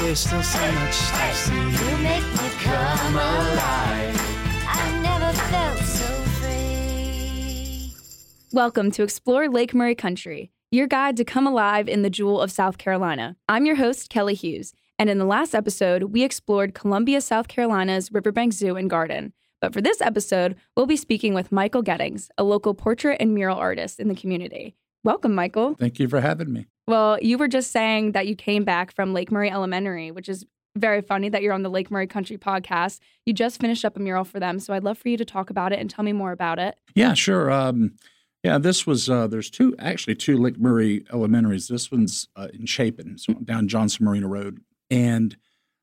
there's still so much to see. You make me come alive. I never felt so free. Welcome to Explore Lake Murray Country, your guide to come alive in the jewel of South Carolina. I'm your host, Kelly Hughes, and in the last episode, we explored Columbia, South Carolina's Riverbank Zoo and Garden. But for this episode, we'll be speaking with Michael Gettings, a local portrait and mural artist in the community. Welcome, Michael. Thank you for having me. Well, you were just saying that you came back from Lake Murray Elementary, which is very funny that you're on the Lake Murray Country podcast. You just finished up a mural for them, so I'd love for you to talk about it and tell me more about it. Yeah, sure. This was, there's two Lake Murray Elementaries. This one's in Chapin, so down Johnson Marina Road. And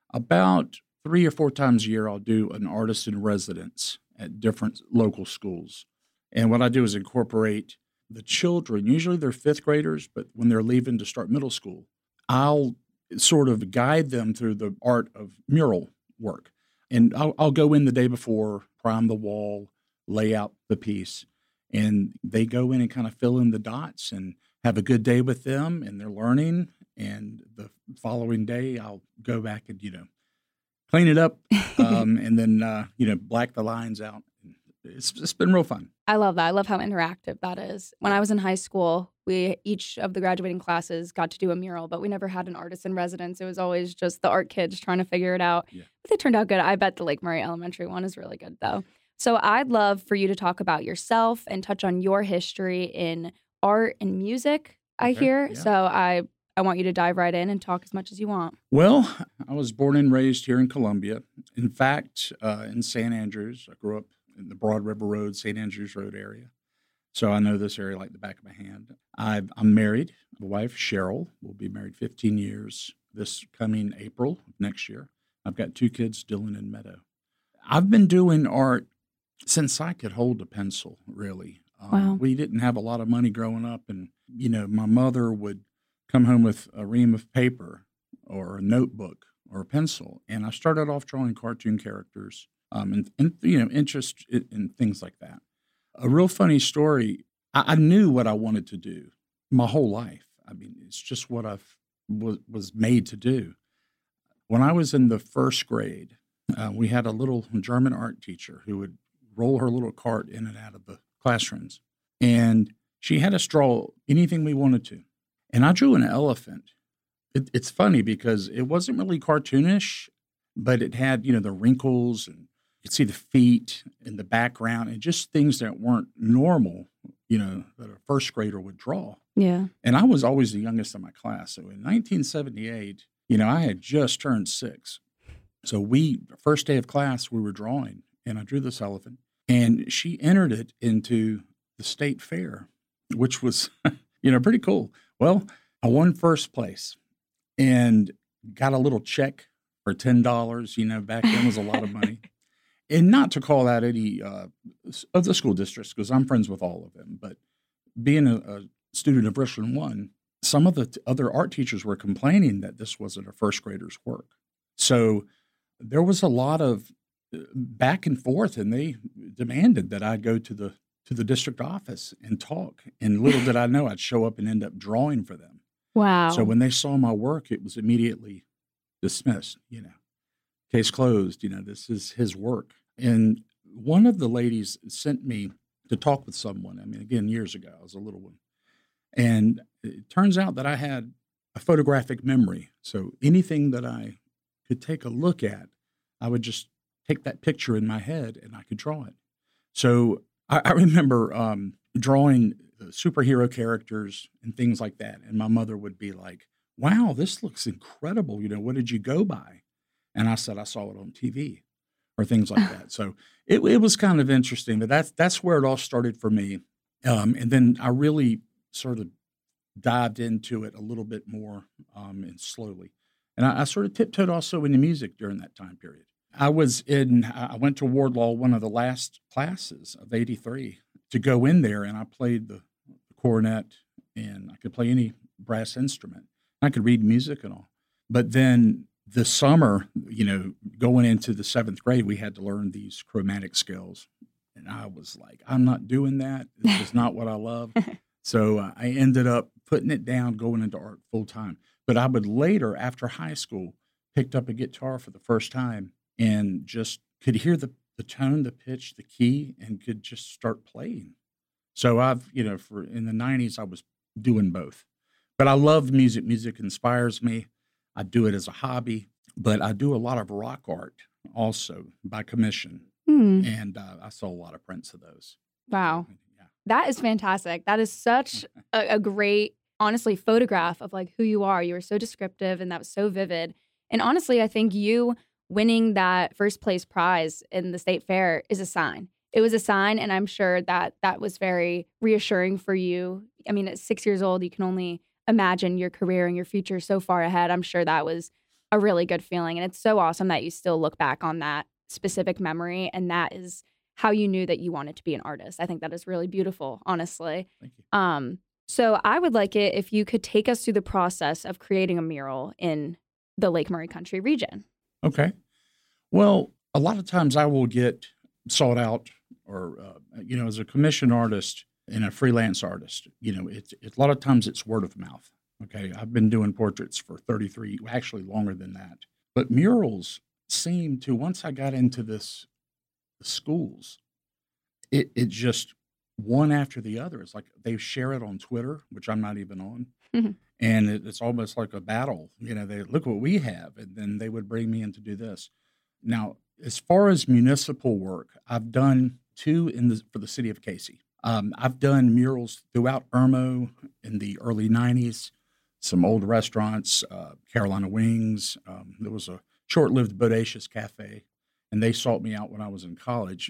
about 3 or 4 times a year, I'll do an artist in residence at different local schools. And what I do is incorporate the children. Usually they're 5th graders, but when they're leaving to start middle school, I'll sort of guide them through the art of mural work. And I'll go in the day before, prime the wall, lay out the piece, and they go in and kind of fill in the dots and have a good day with them, and they're learning. And the following day, I'll go back and, clean it up, and then, black the lines out. It's been real fun. I love that. I love how interactive that is. When I was in high school, each of the graduating classes got to do a mural, but we never had an artist in residence. It was always just the art kids trying to figure it out. Yeah. But they turned out good. I bet the Lake Murray Elementary one is really good, though. So I'd love for you to talk about yourself and touch on your history in art and music, I hear. Yeah. So I want you to dive right in and talk as much as you want. Well, I was born and raised here in Columbia. In fact, in St. Andrews. I grew up in the Broad River Road, St. Andrews Road area. So I know this area like the back of my hand. I'm married. My wife, Cheryl, will be married 15 years this coming April of next year. I've got 2 kids, Dylan and Meadow. I've been doing art since I could hold a pencil, really. Wow. We didn't have a lot of money growing up, and, my mother would come home with a ream of paper or a notebook or a pencil, and I started off drawing cartoon characters and interest in things like that. A real funny story, I knew what I wanted to do my whole life. I mean, it's just what I was made to do. When I was in the 1st grade, we had a little German art teacher who would roll her little cart in and out of the classrooms. And she had us draw anything we wanted to. And I drew an elephant. It's funny because it wasn't really cartoonish, but it had, the wrinkles, and you could see the feet in the background, and just things that weren't normal, that a 1st grader would draw. Yeah. And I was always the youngest in my class. So in 1978, I had just turned 6. So first day of class, we were drawing, and I drew this elephant. And she entered it into the state fair, which was, pretty cool. Well, I won 1st place and got a little check for $10. Back then was a lot of money. And not to call out any of the school districts, because I'm friends with all of them, but being a student of Richland 1, some of the other art teachers were complaining that this wasn't a 1st grader's work. So there was a lot of back and forth, and they demanded that I go to the district office and talk. And little did I know I'd show up and end up drawing for them. Wow. So when they saw my work, it was immediately dismissed, case closed, this is his work. And one of the ladies sent me to talk with someone. I mean, again, years ago, I was a little one. And it turns out that I had a photographic memory. So anything that I could take a look at, I would just take that picture in my head and I could draw it. So I remember drawing superhero characters and things like that. And my mother would be like, wow, this looks incredible. What did you go by? And I said, I saw it on TV or things like that. So it was kind of interesting, but that's where it all started for me. And then I really sort of dived into it a little bit more and slowly. And I sort of tiptoed also into music during that time period. I went to Wardlaw, one of the last classes of 83, to go in there, and I played the cornet, and I could play any brass instrument. I could read music and all. But then the summer, going into the 7th grade, we had to learn these chromatic scales. And I was like, I'm not doing that. This is not what I love. So I ended up putting it down, going into art full time. But I would later, after high school, picked up a guitar for the first time and just could hear the tone, the pitch, the key, and could just start playing. So I've, for in the 90s, I was doing both. But I love music. Music inspires me. I do it as a hobby, but I do a lot of rock art also by commission. Hmm. And I saw a lot of prints of those. Wow. So, yeah. That is fantastic. That is such a great, honestly, photograph of like who you are. You were so descriptive and that was so vivid. And honestly, I think you winning that first place prize in the state fair is a sign. It was a sign, and I'm sure that that was very reassuring for you. I mean, at 6 years old, you can only imagine your career and your future so far ahead. I'm sure that was a really good feeling. And it's so awesome that you still look back on that specific memory, and that is how you knew that you wanted to be an artist. I think that is really beautiful, honestly. Thank you. So I would like it if you could take us through the process of creating a mural in the Lake Murray Country region. Okay. Well, a lot of times I will get sought out or, as a commission artist and a freelance artist, it's a lot of times it's word of mouth. Okay. I've been doing portraits for 33, actually longer than that. But murals seem to, once I got into the schools, it just one after the other. It's like they share it on Twitter, which I'm not even on. And it's almost like a battle. They look what we have, and then they would bring me in to do this. Now, as far as municipal work, I've done two for the city of Casey. I've done murals throughout Irmo in the early 90s, some old restaurants, Carolina Wings. There was a short-lived Bodacious Cafe, and they sought me out when I was in college,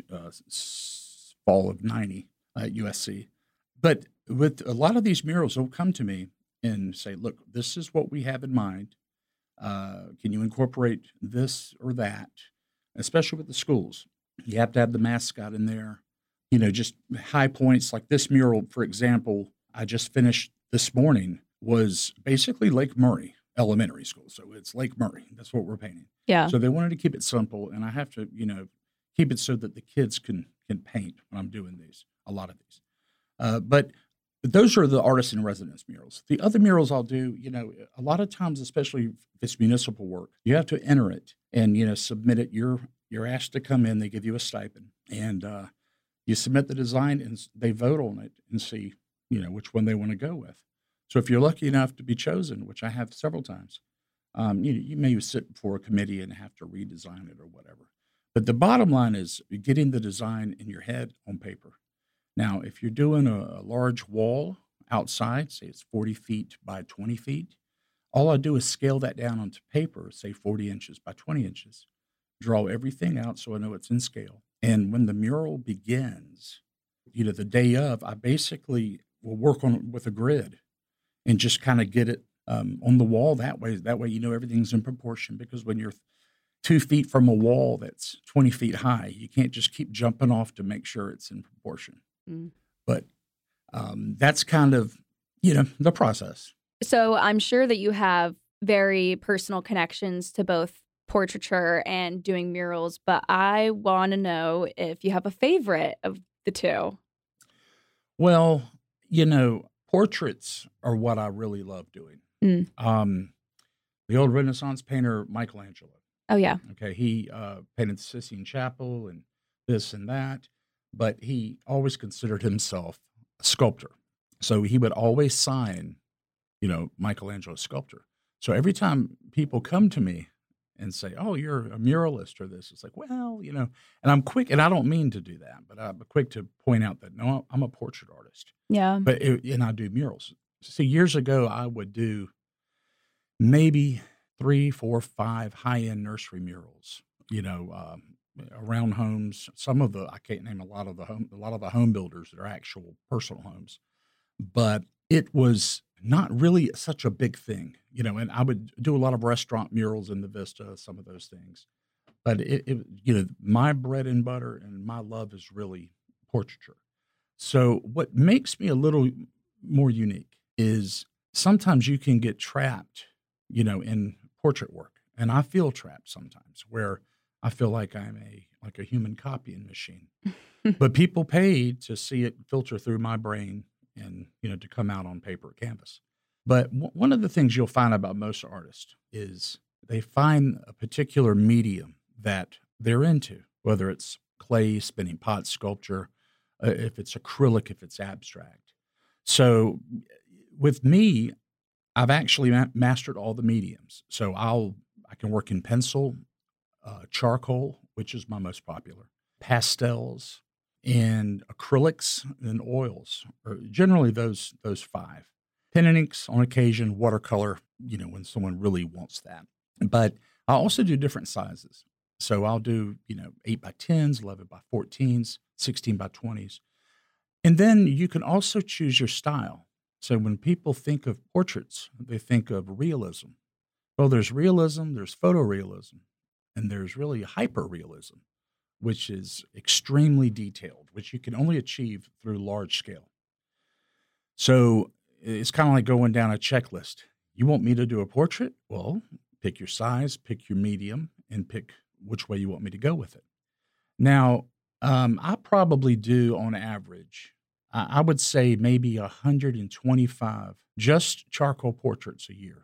fall of 90 at USC. But with a lot of these murals, they'll come to me and say, look, this is what we have in mind. Can you incorporate this or that, especially with the schools? You have to have the mascot in there, just high points. Like this mural, for example, I just finished this morning, was basically Lake Murray Elementary School. So it's Lake Murray. That's what we're painting. Yeah. So they wanted to keep it simple, and I have to, keep it so that the kids can paint when I'm doing these, a lot of these. But those are the artist in residence murals. The other murals I'll do, a lot of times, especially if it's municipal work, you have to enter it and, submit it. You're asked to come in. They give you a stipend, and you submit the design, and they vote on it and see, which one they want to go with. So if you're lucky enough to be chosen, which I have several times, you may sit before a committee and have to redesign it or whatever. But the bottom line is getting the design in your head on paper. Now, if you're doing a large wall outside, say it's 40 feet by 20 feet, all I do is scale that down onto paper, say 40 inches by 20 inches, draw everything out so I know it's in scale. And when the mural begins, the day of, I basically will work on with a grid and just kind of get it on the wall that way. That way, everything's in proportion, because when you're 2 feet from a wall that's 20 feet high, you can't just keep jumping off to make sure it's in proportion. But that's kind of, the process. So I'm sure that you have very personal connections to both portraiture and doing murals, but I want to know if you have a favorite of the two. Well, portraits are what I really love doing. The old Renaissance painter, Michelangelo. Oh, yeah. Okay, he painted the Sistine Chapel and this and that, but he always considered himself a sculptor. So he would always sign, Michelangelo sculptor. So every time people come to me and say, oh, you're a muralist or this, it's like, well, and I'm quick, and I don't mean to do that, but I'm quick to point out that, no, I'm a portrait artist. Yeah. And I do murals. See, years ago, I would do maybe 3, 4, 5 high-end nursery murals, around homes. Some of I can't name a lot of the home builders that are actual personal homes, but it was not really such a big thing, and I would do a lot of restaurant murals in the Vista, some of those things. But my bread and butter and my love is really portraiture. So what makes me a little more unique is sometimes you can get trapped, in portrait work. And I feel trapped sometimes, where I feel like I'm a human copying machine. But people pay to see it filter through my brain and, to come out on paper canvas. But one of the things you'll find about most artists is they find a particular medium that they're into, whether it's clay, spinning pot, sculpture, if it's acrylic, if it's abstract. So with me, I've actually mastered all the mediums. So I can work in pencil, charcoal, which is my most popular, pastels, and acrylics and oils, or generally those five. Pen and inks on occasion, watercolor, when someone really wants that. But I also do different sizes. So I'll do, 8 by 10s, 11 by 14s, 16 by 20s. And then you can also choose your style. So when people think of portraits, they think of realism. Well, there's realism, there's photorealism, and there's really hyperrealism, which is extremely detailed, which you can only achieve through large scale. So it's kind of like going down a checklist. You want me to do a portrait? Well, pick your size, pick your medium, and pick which way you want me to go with it. Now, I probably do on average, I would say maybe 125 just charcoal portraits a year,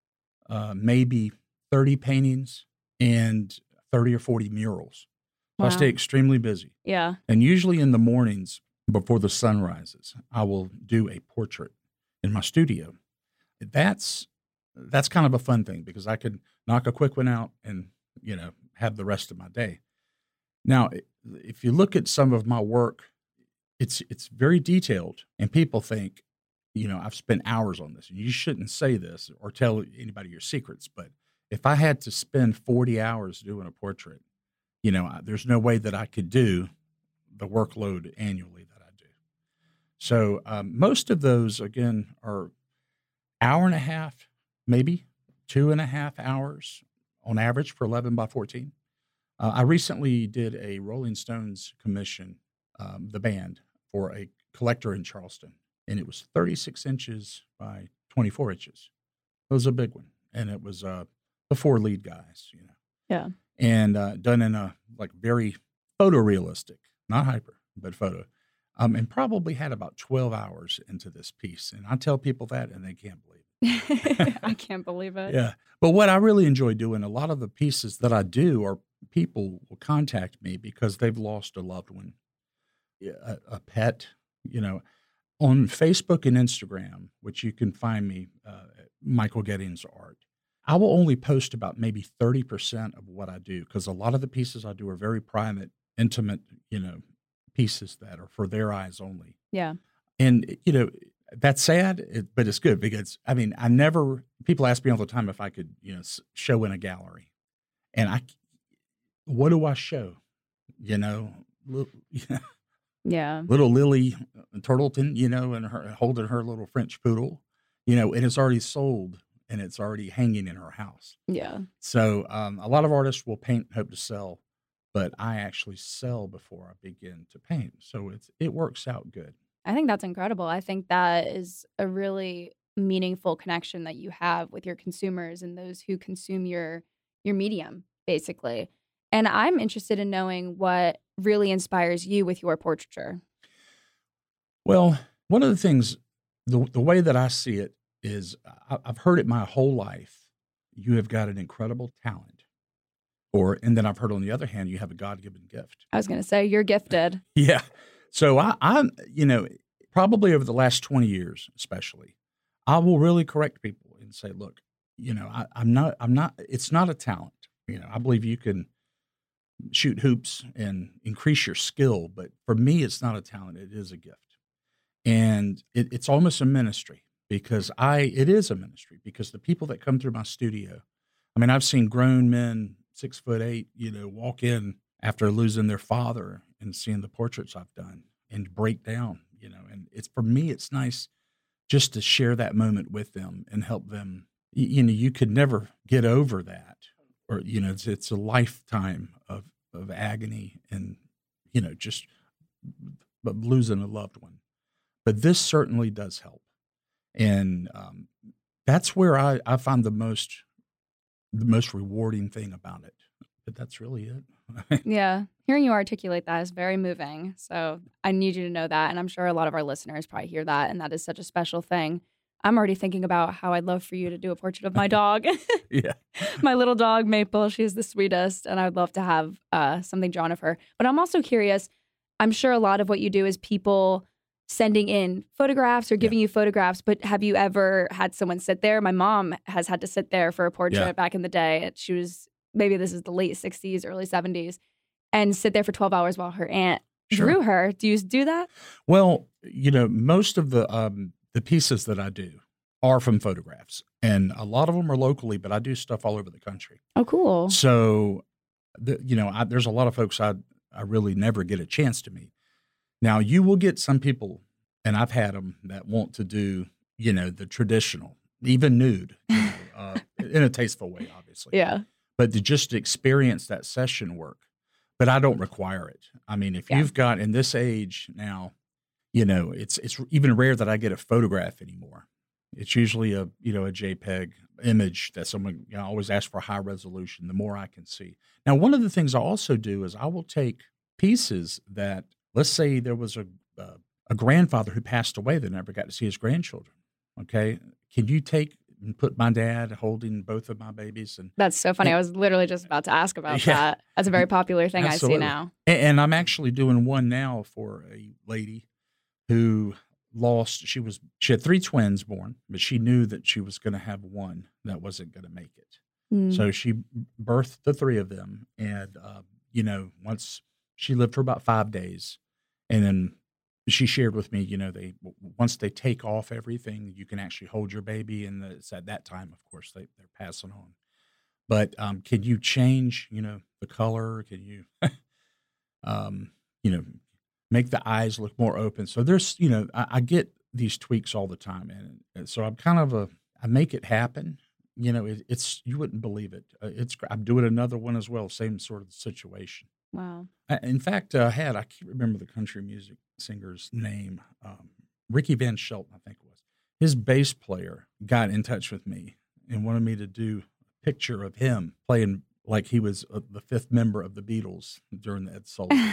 maybe 30 paintings and 30 or 40 murals. So I Wow. stay extremely busy. Yeah. And usually in the mornings before the sun rises, I will do a portrait in my studio. That's kind of a fun thing because I could knock a quick one out and, have the rest of my day. Now, if you look at some of my work, it's very detailed, and people think, I've spent hours on this. And you shouldn't say this or tell anybody your secrets, but if I had to spend 40 hours doing a portrait, there's no way that I could do the workload annually that I do. So most of those, again, are hour and a half, maybe 2.5 hours on average for 11 by 14. I recently did a Rolling Stones commission, the band, for a collector in Charleston, and it was 36 inches by 24 inches. It was a big one, and it was the 4 lead guys, Yeah. and done in a very photorealistic, not hyper, but photo, and probably had about 12 hours into this piece. And I tell people that, and they can't believe it. I can't believe it. Yeah. But what I really enjoy doing, a lot of the pieces that I do are people will contact me because they've lost a loved one, a pet, on Facebook and Instagram, which you can find me, Michael Gettings Art. I will only post about maybe 30% of what I do because a lot of the pieces I do are very private, intimate, pieces that are for their eyes only. Yeah. And, that's sad, but it's good because, people ask me all the time if I could, show in a gallery. And what do I show? Little, Yeah. little Lily Turtleton, and her holding her little French poodle, and it's already sold and it's already hanging in her house. Yeah. So a lot of artists will paint and hope to sell, but I actually sell before I begin to paint. So it works out good. I think that's incredible. I think that is a really meaningful connection that you have with your consumers and those who consume your medium, basically. And I'm interested in knowing what really inspires you with your portraiture. Well, one of the things, the way that I see it is I've heard it my whole life. You have got an incredible talent. And then I've heard on the other hand, you have a God-given gift. I was going to say, you're gifted. Yeah. So I'm, probably over the last 20 years, especially, I will really correct people and say, look, I'm not, it's not a talent. I believe you can shoot hoops and increase your skill, but for me, it's not a talent. It is a gift. And it's almost a ministry because it is a ministry because the people that come through my studio, I've seen grown men, 6'8", walk in after losing their father and seeing the portraits I've done and break down, and for me, it's nice just to share that moment with them and help them. You could never get over that, or, it's a lifetime of agony and, just losing a loved one. But this certainly does help. And that's where I find the most rewarding thing about it. But that's really it. Yeah. Hearing you articulate that is very moving. So I need you to know that. And I'm sure a lot of our listeners probably hear that. And that is such a special thing. I'm already thinking about how I'd love for you to do a portrait of my dog. Yeah. My little dog, Maple, she's the sweetest, and I'd love to have something drawn of her. But I'm also curious, I'm sure a lot of what you do is people sending in photographs or giving you photographs, but have you ever had someone sit there? My mom has had to sit there for a portrait back in the day. She was, maybe this is the late 60s, early 70s, and sit there for 12 hours while her aunt drew her. Do you do that? Well, most of the pieces that I do are from photographs, and a lot of them are locally, but I do stuff all over the country. Oh, cool. So, there's a lot of folks I really never get a chance to meet. Now, you will get some people, and I've had them, that want to do, the traditional, even nude, in a tasteful way, obviously. Yeah. But to just experience that session work. But I don't require it. I mean, if you've got, in this age now, it's even rare that I get a photograph anymore. It's usually a JPEG image that someone, I always ask for high resolution, the more I can see. Now, one of the things I also do is I will take pieces that, let's say there was a grandfather who passed away that never got to see his grandchildren. Okay. Can you take and put my dad holding both of my babies? And that's so funny. I was literally just about to ask about that. That's a very popular thing absolutely. I see now. And I'm actually doing one now for a lady who she had 3 twins born, but she knew that she was going to have one that wasn't going to make it. So she birthed the 3 of them. And, once she lived for about 5 days, and then she shared with me, once they take off everything, you can actually hold your baby. And it's at that time, of course, they're passing on. But can you change, the color? Can you, make the eyes look more open? So there's, I get these tweaks all the time. And so I'm kind of I make it happen. It's, you wouldn't believe it. I'm doing another one as well, same sort of situation. Wow. In fact, I can't remember the country music singer's name, Ricky Van Shelton, I think it was. His bass player got in touch with me and wanted me to do a picture of him playing like he was the 5th member of the Beatles during the Ed Sullivan.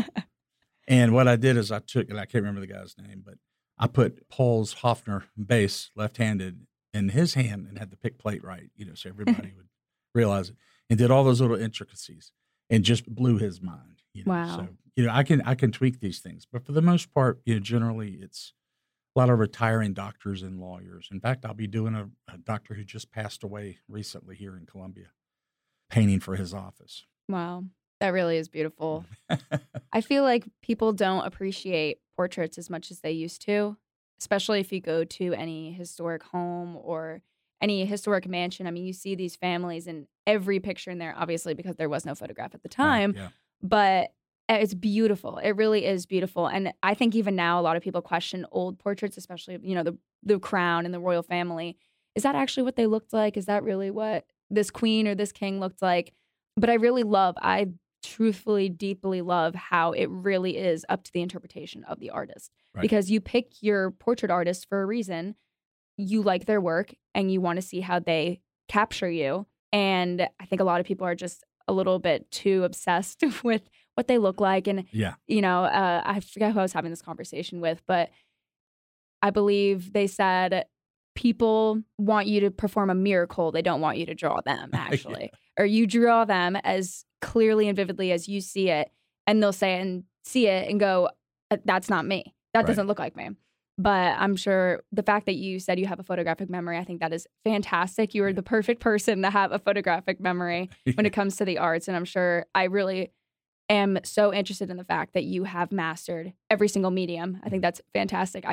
And what I did is I took, and I can't remember the guy's name, but I put Paul's Hofner bass left-handed in his hand and had the pick plate right, so everybody would realize it, and did all those little intricacies and just blew his mind. Wow. So, I can tweak these things, but for the most part, generally it's a lot of retiring doctors and lawyers. In fact, I'll be doing a doctor who just passed away recently here in Columbia, painting for his office. Wow. That really is beautiful. I feel like people don't appreciate portraits as much as they used to, especially if you go to any historic home or any historic mansion. I mean, you see these families in every picture in there, obviously, because there was no photograph at the time. But it's beautiful. It really is beautiful. And I think even now, a lot of people question old portraits, especially, the crown and the royal family. Is that actually what they looked like? Is that really what this queen or this king looked like? But I truthfully, deeply love how it really is up to the interpretation of the artist. Right. Because you pick your portrait artist for a reason. You like their work and you want to see how they capture you. And I think a lot of people are just a little bit too obsessed with what they look like. And, I forget who I was having this conversation with, but I believe they said people want you to perform a miracle. They don't want you to draw them, actually. Or you draw them as clearly and vividly as you see it, and they'll say and see it and go, that's not me. That doesn't look like me. But I'm sure the fact that you said you have a photographic memory, I think that is fantastic. You are the perfect person to have a photographic memory when it comes to the arts. And I'm sure I really am so interested in the fact that you have mastered every single medium. I think that's fantastic.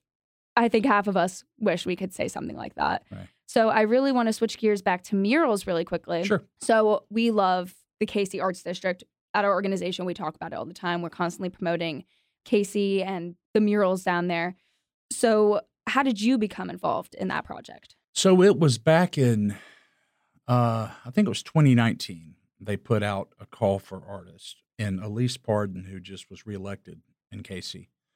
I think half of us wish we could say something like that. Right. So I really want to switch gears back to murals really quickly. Sure. So we love the Cayce Arts District. At our organization, we talk about it all the time. We're constantly promoting Cayce and the murals down there. So how did you become involved in that project? So it was back in, I think it was 2019. They put out a call for artists. And Elise Pardon, who just was reelected in Cayce,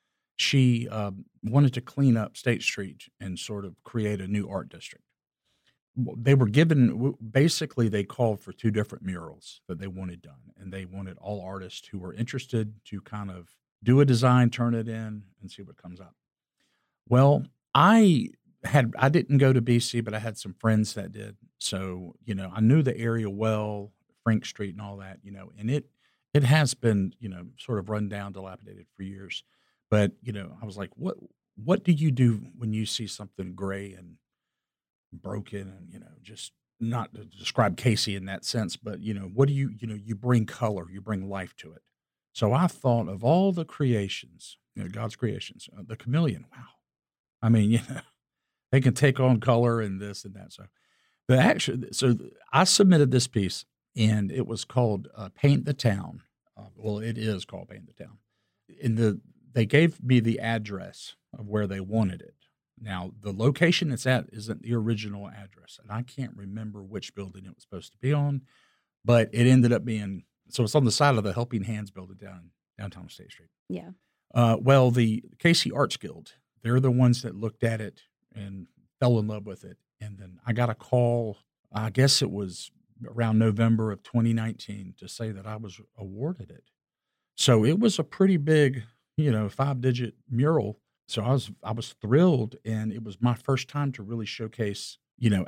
she wanted to clean up State Street and sort of create a new art district. They were basically they called for 2 different murals that they wanted done. And they wanted all artists who were interested to kind of do a design, turn it in, and see what comes up. Well, I I didn't go to BC, but I had some friends that did. So, I knew the area well, Frank Street and all that, and it has been, sort of run down, dilapidated for years. But, I was like, what do you do when you see something gray and broken and, just not to describe Casey in that sense, but, what do you bring color, you bring life to it. So I thought of all the creations, God's creations, the chameleon. Wow. I mean, they can take on color and this and that. So I submitted this piece, and it was called Paint the Town. Well, it is called Paint the Town. They gave me the address of where they wanted it. Now, the location it's at isn't the original address, and I can't remember which building it was supposed to be on, but it ended up being, so it's on the side of the Helping Hands building downtown State Street. Yeah. Well, the Casey Arts Guild, they're the ones that looked at it and fell in love with it. And then I got a call, I guess it was around November of 2019, to say that I was awarded it. So it was a pretty big, 5-digit mural. So I was thrilled, and it was my first time to really showcase,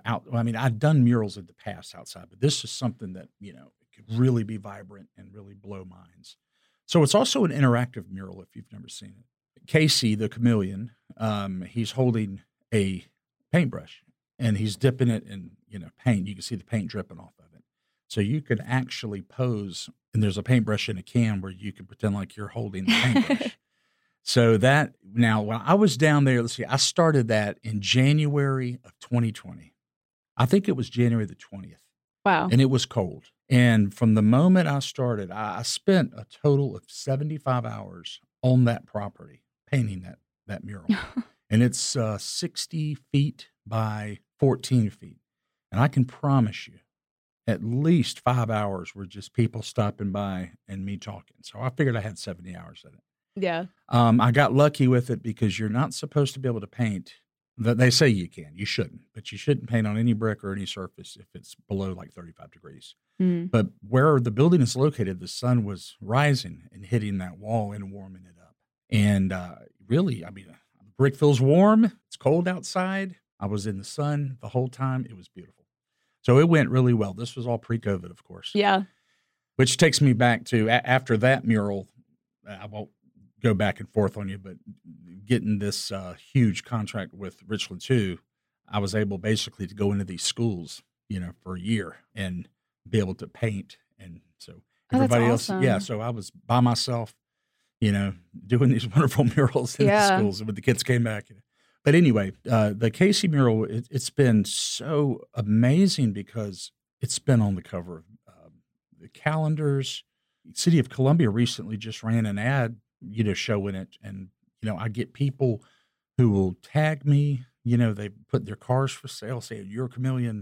I'd done murals in the past outside, but this is something that, could really be vibrant and really blow minds. So it's also an interactive mural if you've never seen it. Casey, the chameleon, he's holding a paintbrush, and he's dipping it in, paint. You can see the paint dripping off of it. So you could actually pose, and there's a paintbrush in a can where you can pretend like you're holding the paintbrush. So now when I was down there, I started that in January of 2020. I think it was January the 20th. Wow. And it was cold. And from the moment I started, I spent a total of 75 hours on that property painting that mural. And it's 60 feet by 14 feet. And I can promise you, at least 5 hours were just people stopping by and me talking. So I figured I had 70 hours in it. Yeah. I got lucky with it because you're not supposed to be able to paint. They say you can. You shouldn't. But you shouldn't paint on any brick or any surface if it's below like 35 degrees. Mm. But where the building is located, the sun was rising and hitting that wall and warming it up. And really, the brick feels warm. It's cold outside. I was in the sun the whole time. It was beautiful. So it went really well. This was all pre-COVID, of course. Yeah. Which takes me back to after that mural, I won't go back and forth on you, but getting this huge contract with Richland 2, I was able basically to go into these schools, for a year and be able to paint. And so everybody else, awesome. so I was by myself, doing these wonderful murals in the schools when the kids came back. But anyway, the Casey mural, it's been so amazing because it's been on the cover of the calendars. City of Columbia recently just ran an ad, showing it. And, I get people who will tag me, they put their cars for sale, saying, "You're a chameleon,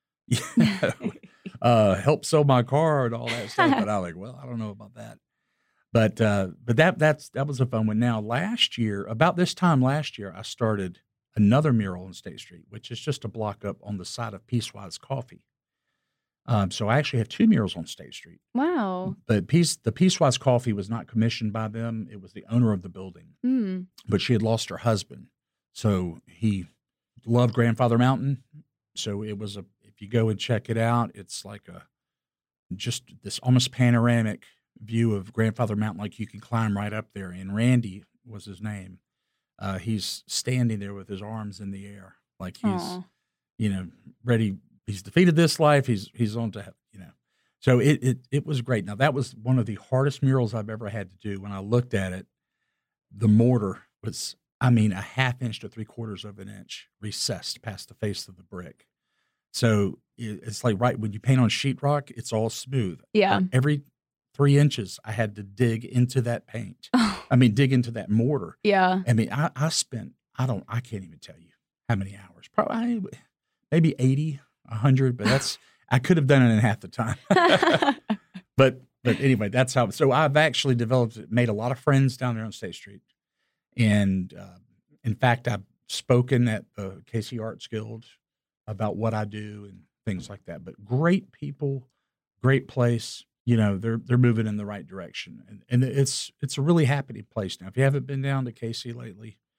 help sell my car," and all that stuff. But I'm like, well, I don't know about that. But that was a fun one. Now, about this time last year, I started another mural on State Street, which is just a block up on the side of Peacewise Coffee. So I actually have 2 murals on State Street. Wow. But the Peacewise Coffee was not commissioned by them. It was the owner of the building. Mm. But she had lost her husband. So he loved Grandfather Mountain. So it was if you go and check it out, it's like just this almost panoramic view of Grandfather Mountain, like you can climb right up there. And Randy was his name. He's standing there with his arms in the air, like he's, ready. He's defeated this life. He's on to heaven, So it was great. Now that was one of the hardest murals I've ever had to do. When I looked at it, the mortar was, a 1/2 inch to 3/4 of an inch recessed past the face of the brick. So it's like right when you paint on sheetrock, it's all smooth. Yeah. Every 3 inches, I had to dig into that paint. Dig into that mortar. Yeah. I spent, I can't even tell you how many hours. Probably maybe 80. 100, but I could have done it in half the time. But anyway, that's how. So I've actually made a lot of friends down there on State Street, and in fact, I've spoken at the Casey Arts Guild about what I do and things like that. But great people, great place. They're moving in the right direction, and it's a really happening place now. If you haven't been down to Casey lately,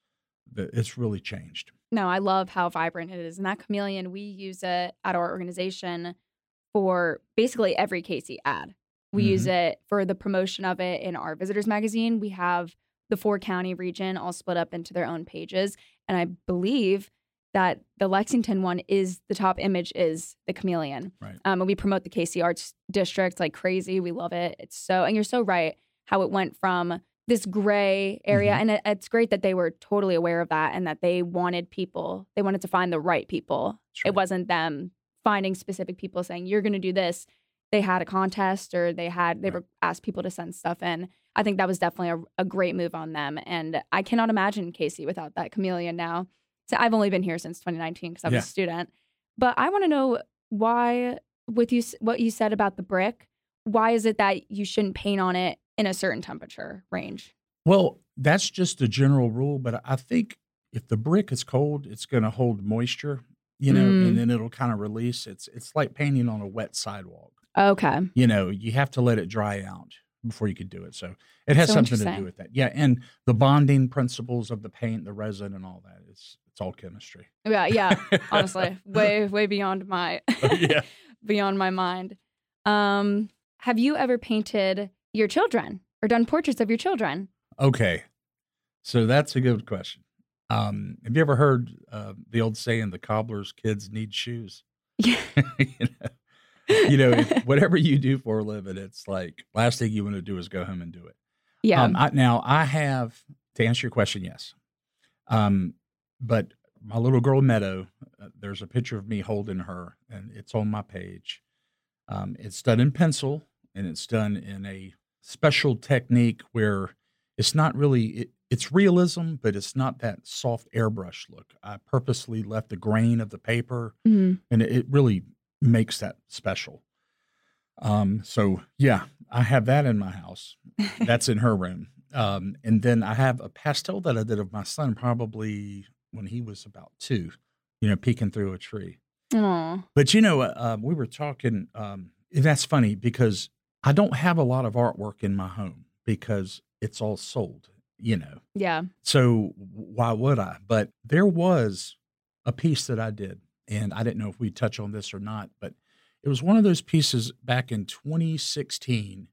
It's really changed. No, I love how vibrant it is. And that chameleon, we use it at our organization for basically every Casey ad. We use it for the promotion of it in our visitors magazine. We have the 4-county region all split up into their own pages. And I believe that the Lexington one is the top image is the chameleon. Right. And we promote the Casey Arts District like crazy. We love it. And you're so right how it went from this gray area. And it's great that they were totally aware of that and that they wanted to find the right people. Right. It wasn't them finding specific people saying, you're going to do this. They had a contest or they were asked people to send stuff in. I think that was definitely a great move on them. And I cannot imagine Casey without that chameleon now. So I've only been here since 2019 because I was a student. But I want to know why, with you, what you said about the brick, why is it that you shouldn't paint on it in a certain temperature range? Well, that's just a general rule, but I think if the brick is cold, it's going to hold moisture, and then it'll kind of release. It's like painting on a wet sidewalk. Okay. You have to let it dry out before you could do it. So it has something to do with that. Yeah, and the bonding principles of the paint, the resin, and all that. It's all chemistry. Yeah. Honestly, way beyond my beyond my mind. Have you ever painted your children or done portraits of your children? Okay, so that's a good question. Have you ever heard the old saying, "The cobbler's kids need shoes"? Yeah. Whatever you do for a living, it's like last thing you want to do is go home and do it. Yeah. I have, to answer your question, yes. But my little girl Meadow, there's a picture of me holding her, and it's on my page. It's done in pencil, and it's done in a special technique where it's not really, it's realism, but it's not that soft airbrush look. I purposely left the grain of the paper, and it really makes that special. So yeah, I have that in my house. That's in her room. And then I have a pastel that I did of my son probably when he was about 2, peeking through a tree. Aww. But we were talking, that's funny because I don't have a lot of artwork in my home because it's all sold, Yeah. So why would I? But there was a piece that I did, and I didn't know if we'd touch on this or not, but it was one of those pieces back in 2016.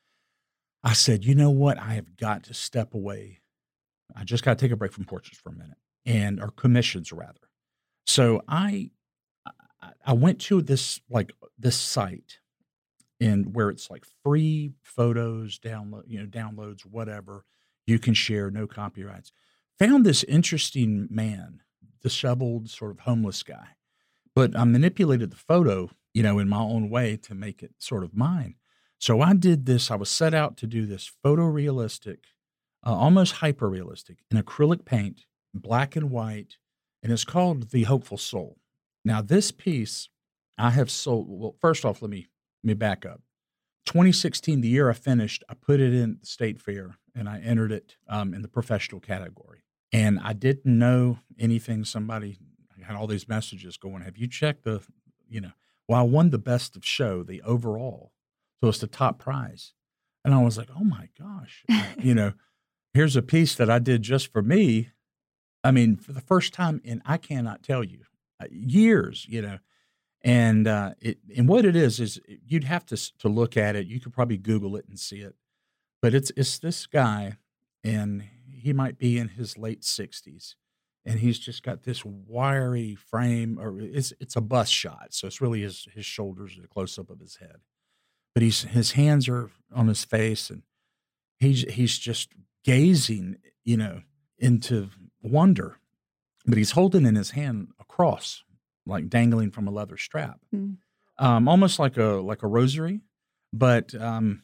I said, you know what? I have got to step away. I just got to take a break from portraits for a minute, or commissions rather. So I went to this site, and where it's like free photos, downloads, whatever you can share, no copyrights. Found this interesting man, disheveled, sort of homeless guy, but I manipulated the photo, in my own way to make it sort of mine. So I did this. I was set out to do this photorealistic, almost hyper-realistic, in acrylic paint, black and white, and it's called The Hopeful Soul. Now, this piece I have sold. Well, first off, let me back up. 2016, the year I finished, I put it in the state fair, and I entered it in the professional category. And I didn't know anything. Somebody had all these messages going, have you checked well, I won the best of show, the overall. So it's the top prize. And I was like, oh my gosh, here's a piece that I did just for me. I mean, for the first time in, I cannot tell you, years, and what it is you'd have to look at it. You could probably Google it and see it, but it's this guy, and he might be in his late 60s, and he's just got this wiry frame, or it's a bust shot, so it's really his shoulders, a close up of his head, but his hands are on his face, and he's just gazing, into wonder, but he's holding in his hand a cross, like dangling from a leather strap, almost like a rosary. But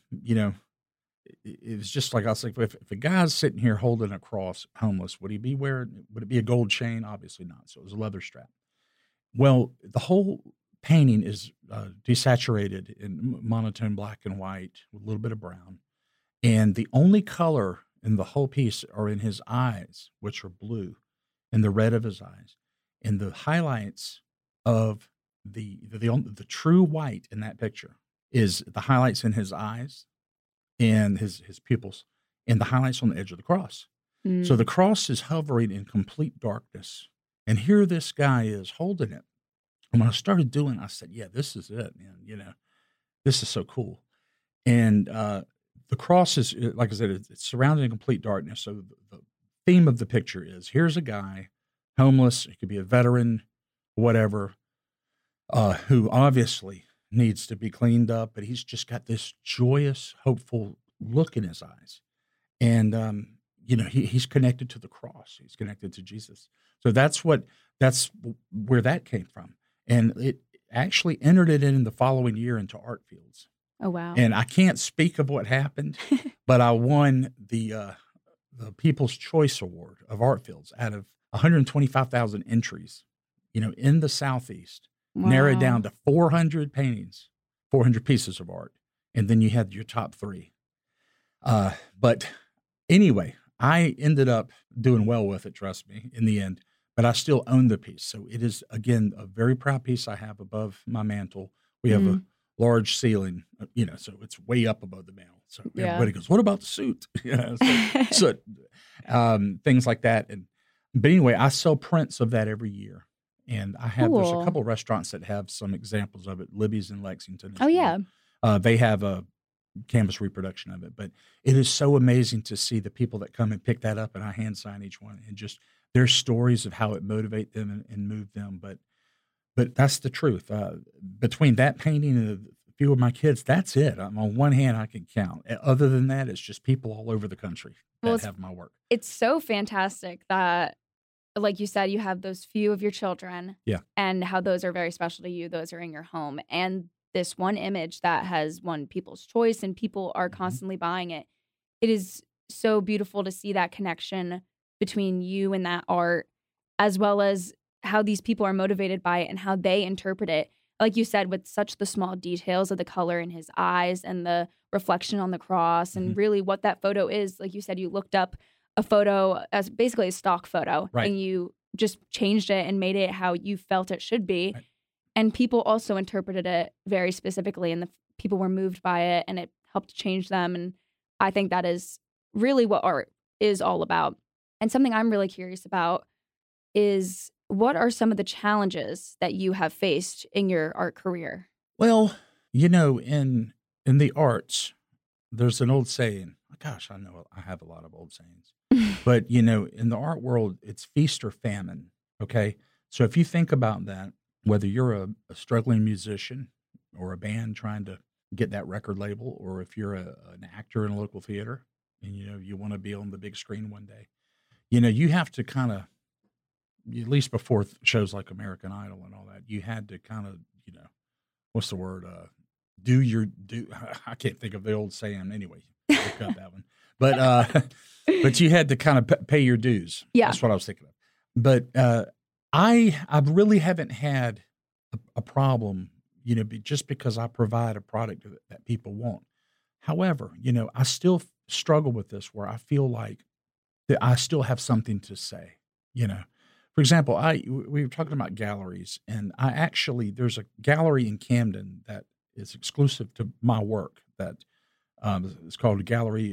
it was just like, I was like, if a guy's sitting here holding a cross, homeless, would it be a gold chain? Obviously not. So it was a leather strap. Well, the whole painting is desaturated in monotone black and white with a little bit of brown, and the only color in the whole piece are in his eyes, which are blue, and the red of his eyes, and the highlights of the true white in that picture is the highlights in his eyes and his pupils, and the highlights on the edge of the cross. So the cross is hovering in complete darkness. And here this guy is holding it. And when I started doing it, I said, yeah, this is it, man. This is so cool. And the cross is, like I said, it's surrounded in complete darkness. So the theme of the picture is, here's a guy, homeless, he could be a veteran, whatever, who obviously needs to be cleaned up, but he's just got this joyous, hopeful look in his eyes. And, he's connected to the cross. He's connected to Jesus. So that's where that came from. And it actually entered it in the following year into art fields. Oh, wow. And I can't speak of what happened, but I won the People's Choice Award of art fields out of 125,000 entries, in the Southeast, narrowed down to 400 paintings, 400 pieces of art. And then you had your top 3. But anyway, I ended up doing well with it, trust me, in the end. But I still own the piece. So it is, again, a very proud piece I have above my mantle. We have a large ceiling, so it's way up above the mantle. So everybody goes, what about the suit? Things like that. But anyway, I sell prints of that every year. And I have, there's a couple of restaurants that have some examples of it. Libby's in Lexington. Oh, yeah. They have a canvas reproduction of it. But it is so amazing to see the people that come and pick that up, and I hand sign each one, and just their stories of how it motivate them and move them. But that's the truth. Between that painting and a few of my kids, that's it. On one hand, I can count. Other than that, it's just people all over the country that have my work. It's so fantastic that, like you said, you have those few of your children. Yeah. And how those are very special to you. Those are in your home. And this one image that has won People's Choice and people are constantly buying it. It is so beautiful to see that connection between you and that art, as well as how these people are motivated by it and how they interpret it. Like you said, with such the small details of the color in his eyes and the reflection on the cross and really what that photo is. Like you said, you looked up a photo as basically a stock photo, right, and you just changed it and made it how you felt it should be. Right. And people also interpreted it very specifically, and the people were moved by it, and it helped change them. And I think that is really what art is all about. And something I'm really curious about is, what are some of the challenges that you have faced in your art career? Well, in the arts, there's an old saying. Gosh, I know I have a lot of old sayings. But, in the art world, it's feast or famine, okay? So if you think about that, whether you're a struggling musician or a band trying to get that record label, or if you're an actor in a local theater and, you want to be on the big screen one day, you have to kind of, at least before shows like American Idol and all that, you had to kind of, what's the word? Do. I can't think of the old saying anyway. Look up that one. But you had to kind of pay your dues. Yeah. That's what I was thinking of. But I really haven't had a problem, just because I provide a product that people want. However, I still struggle with this, where I feel like that I still have something to say. For example, we were talking about galleries, and there's a gallery in Camden that is exclusive to my work that it's called Gallery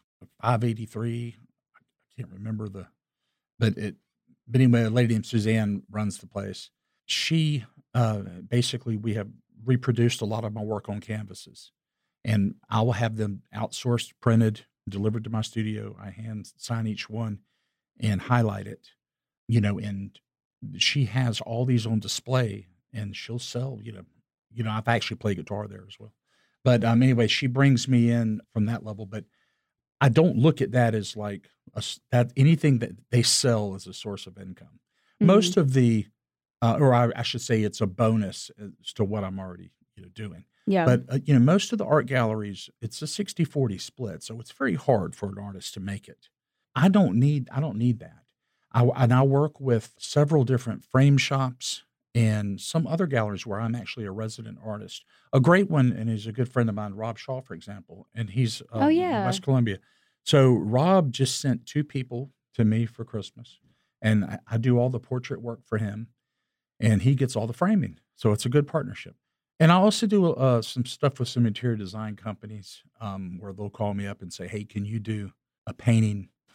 583. I can't remember but anyway, a lady named Suzanne runs the place. She basically, we have reproduced a lot of my work on canvases, and I will have them outsourced, printed, delivered to my studio. I hand sign each one and highlight it, and she has all these on display, and she'll sell, I've actually played guitar there as well. But anyway, she brings me in from that level, but I don't look at that as like that anything that they sell as a source of income. Most of the, or I should say, it's a bonus as to what I'm already doing. Yeah. But most of the art galleries, it's a 60-40 split, so it's very hard for an artist to make it. I don't need that. I work with several different frame shops and some other galleries where I'm actually a resident artist. A great one, and he's a good friend of mine, Rob Shaw, for example, and he's in West Columbia. So Rob just sent 2 people to me for Christmas, and I do all the portrait work for him, and he gets all the framing. So it's a good partnership. And I also do some stuff with some interior design companies where they'll call me up and say, hey, can you do a painting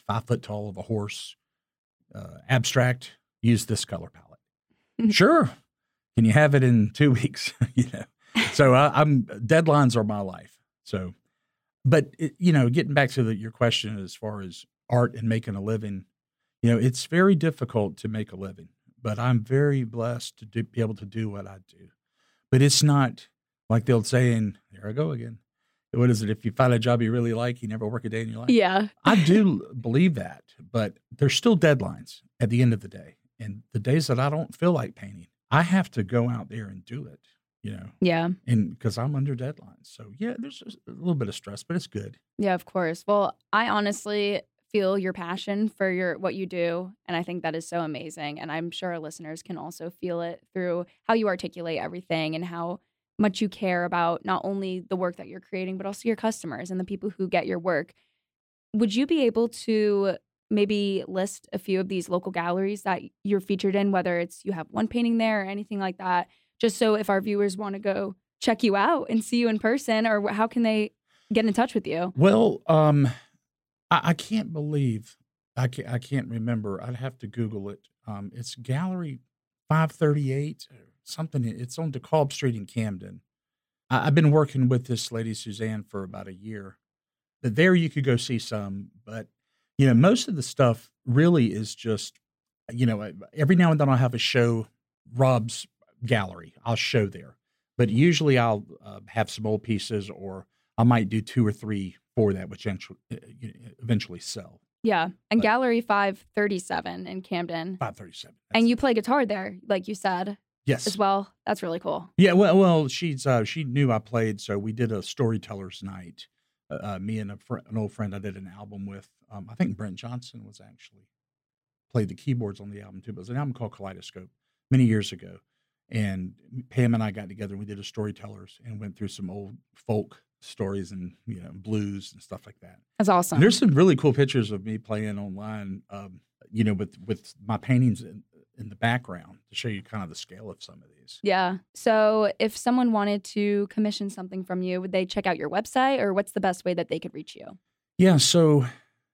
5 foot tall of a horse, abstract, use this color palette. Sure. Can you have it in 2 weeks? So deadlines are my life. So, but getting back to your question as far as art and making a living, it's very difficult to make a living, but I'm very blessed to be able to do what I do. But it's not like the old saying, there I go again. What is it? If you find a job you really like, you never work a day in your life. Yeah. I do believe that, but there's still deadlines at the end of the day. And the days that I don't feel like painting, I have to go out there and do it, Yeah. And because I'm under deadlines. So, yeah, there's a little bit of stress, but it's good. Yeah, of course. Well, I honestly feel your passion for what you do, and I think that is so amazing. And I'm sure our listeners can also feel it through how you articulate everything and how much you care about not only the work that you're creating, but also your customers and the people who get your work. Would you be able to maybe list a few of these local galleries that you're featured in, whether it's you have one painting there or anything like that, just so if our viewers want to go check you out and see you in person, or how can they get in touch with you? Well, I can't believe, I can't remember. I'd have to Google it. It's Gallery 538 or something. It's on DeKalb Street in Camden. I've been working with this lady, Suzanne, for about a year. But there you could go see some, but most of the stuff really is just, every now and then I'll have a show, Rob's Gallery. I'll show there. But usually I'll have some old pieces, or I might do 2 or 3 for that, which eventually sell. Yeah. And Gallery 537 in Camden. 537. And you play guitar there, like you said. Yes. As well. That's really cool. Yeah. Well, she knew I played, so we did a storyteller's night. Me and an old friend I did an album with. I think Brent Johnson was actually played the keyboards on the album too. But it was an album called Kaleidoscope many years ago. And Pam and I got together and we did a storytellers and went through some old folk stories and blues and stuff like that. That's awesome. And there's some really cool pictures of me playing online, with my paintings in the background to show you kind of the scale of some of these. Yeah. So if someone wanted to commission something from you, would they check out your website, or what's the best way that they could reach you? Yeah. So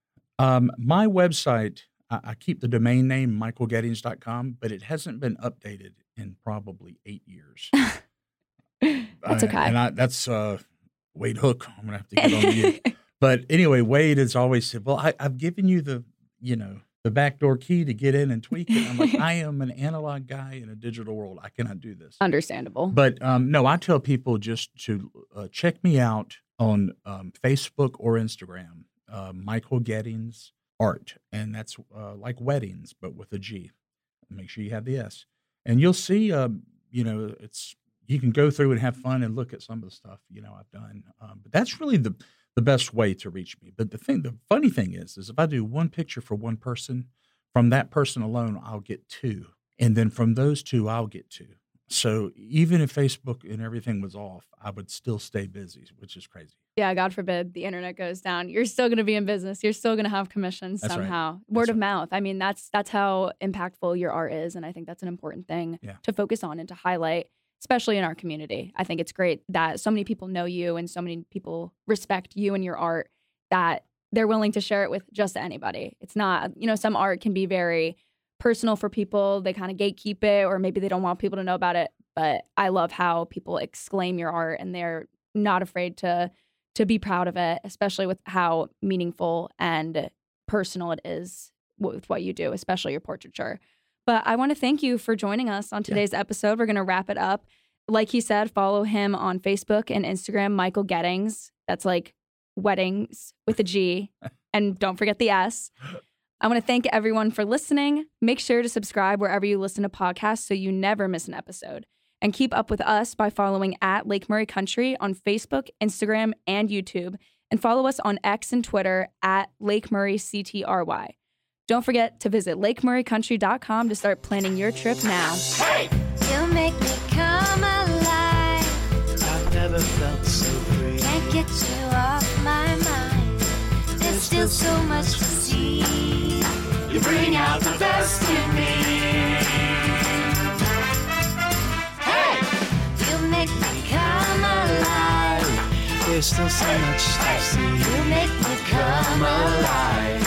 my website, I keep the domain name michaelgettings.com, but it hasn't been updated in probably 8 years. That's okay. And that's Wade Hook. I'm going to have to get on you. But anyway, Wade has always said, well, I've given you the backdoor key to get in and tweak it. I'm like, I am an analog guy in a digital world. I cannot do this. Understandable. But no, I tell people just to check me out on Facebook or Instagram, Michael Gettings Art. And that's like weddings, but with a G. Make sure you have the S. And you'll see, you can go through and have fun and look at some of the stuff, I've done. But that's really the best way to reach me. But the funny thing is if I do one picture for one person, from that person alone, I'll get 2. And then from those 2, I'll get 2. So even if Facebook and everything was off, I would still stay busy, which is crazy. Yeah, God forbid the internet goes down. You're still going to be in business. You're still going to have commissions somehow. Right. Word of mouth. I mean, that's how impactful your art is. And I think that's an important thing to focus on and to highlight, especially in our community. I think it's great that so many people know you and so many people respect you and your art that they're willing to share it with just anybody. It's not, some art can be very personal for people. They kind of gatekeep it, or maybe they don't want people to know about it. But I love how people exclaim your art and they're not afraid to be proud of it, especially with how meaningful and personal it is with what you do, especially your portraiture. But I want to thank you for joining us on today's episode. We're going to wrap it up. Like he said, follow him on Facebook and Instagram, Michael Gettings. That's like weddings with a G. And don't forget the S. I want to thank everyone for listening. Make sure to subscribe wherever you listen to podcasts so you never miss an episode. And keep up with us by following at Lake Murray Country on Facebook, Instagram, and YouTube. And follow us on X and Twitter at Lake Murray CTRY. Don't forget to visit lakemurraycountry.com to start planning your trip now. Hey! You make me come alive. I've never felt so free. Can't get you off my mind. There's still so much to see. You bring out the best in me. Hey! You make me come alive. There's still so much to see. You make me come alive.